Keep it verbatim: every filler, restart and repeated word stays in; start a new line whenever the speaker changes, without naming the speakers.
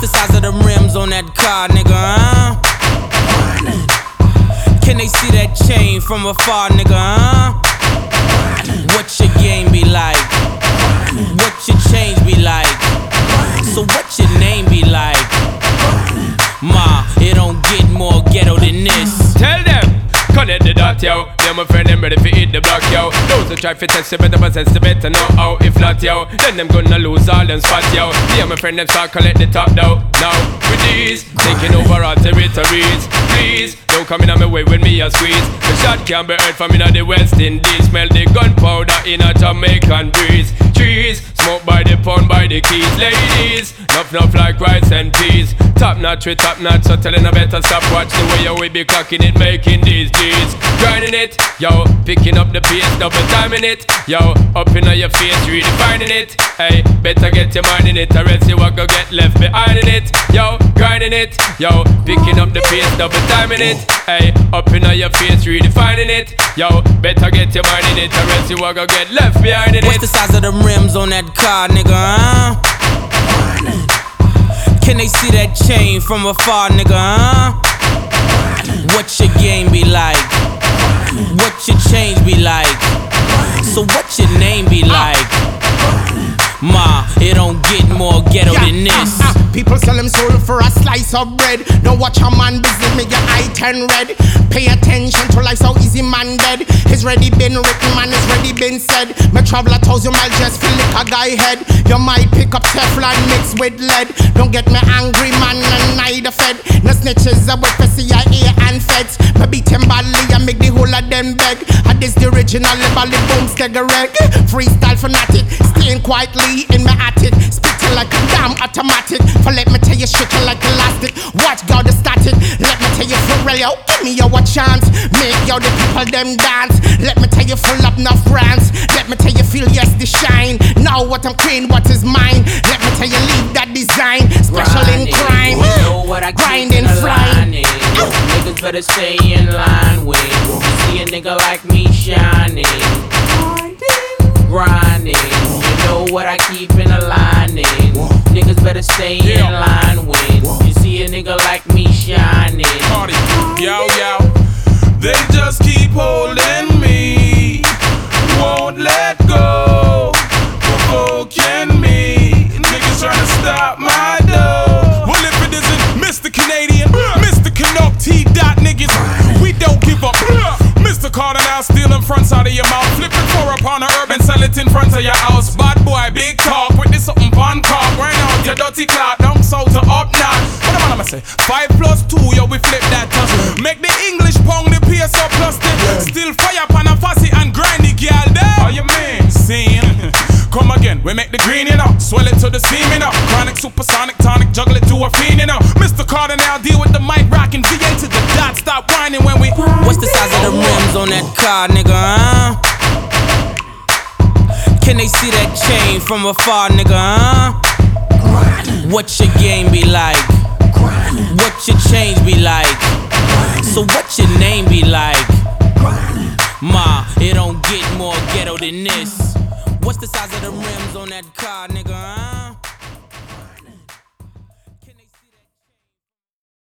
the size of the rims on that car, nigga, huh? Can they see that chain from afar, nigga, huh? What your game be like? What your change be like? So what your name be like? Ma, it don't get more ghetto than this.
Tell them, connect the dot, yo. Yeah, my friend, them ready for hit the block, yo. Those who try to test you better possess the better know how. If not, yo, then them gonna lose all them spots, yo. Yeah, my friend, them start collect the top, though. Now, with these, taking over our territories. Please, don't come in on my way with me a squeeze. The shot can be heard from in the West Indies. Smell the gunpowder in a Jamaican breeze. Trees, smoke by the pound, by the keys. Ladies, nuff nuff like rice and peas. Top notch with top notch, so telling I better stop. Watch the way you we be clocking it, making these G's. Grinding it, yo, picking up the pace, double timing it. Yo, up in your face, redefining it. Hey, better get your mind in it, or else you will go get left behind in it. Yo, grinding it, yo, picking up the pace, double timing it. Hey, up in your face, redefining it. Yo, better get your mind in it, or else you will go get left behind in it.
What's the size of the rims on that car, nigga, huh? Can they see that chain from afar, nigga, huh? What your game be like? What your change be like? So what your name be like? Ma, it don't get more ghetto
yeah,
than this.
uh, uh, People sell them soul for a slice of bread. Don't watch a man business, make your eye turn red. Pay attention to life, so easy man dead. It's ready been written, man, it's ready been said. Me travel a thousand miles just feel like a guy head. You might pick up Teflon mixed with lead. Don't get me angry, man, and neither fed. No snitches, I work for C I A and feds. Me beat him badly and make the whole of them beg. And this the original, bally boom, stagger reg. Freestyle fanatic, staying quietly in my attic. Spitting like a damn automatic. For let me tell you, shaking like elastic. Watch God the static. Let me tell you for real, yo, give me yo a chance. Make yo the people them dance. Let me tell you full up enough rants. Let me tell you feel yes the shine. Now what I'm creating, what is mine. Let me tell you leave that design. Special in crime.
You know what I
grinding, flying.
Niggas better stay in line with. You see a nigga like me shining, grinding. You know what I keep in a lining. Niggas better stay in line with. You see a nigga like me shining.
Party, yo, yo. They just keep holding me, won't let go, provoking me. Niggas trying to stop my dough. Well, if it isn't Mister Canadian, Mister Canuck, T-Dot niggas, we don't give up. Mister Carter now stealing fronts out of your mouth. Flipping four upon a herb and sell it in front of your house. Bad boy, big talk, with this something fun cock. Right out your dirty clout, down south to up now. What am I gonna say? Five plus two, yo, we flip that touch. Make the English pound the P S up plus ten. Still fire pan and fussy and grindy, girl, there. How you mean? Seen. Come again, we make the green, you know. Swell it to the steam, you know. Chronic, supersonic, tonic, juggle it to a fiend, you know. Mister Carter now deal with the mic rockin' V A to the dot, stop whining when we.
What's the size of the rims on that car, nigga, huh? Can they see that chain from afar, nigga, huh? What your game be like? What your change be like? So what your name be like? Ma, it don't get more ghetto than this. What's the size of the rims on that car, nigga, huh?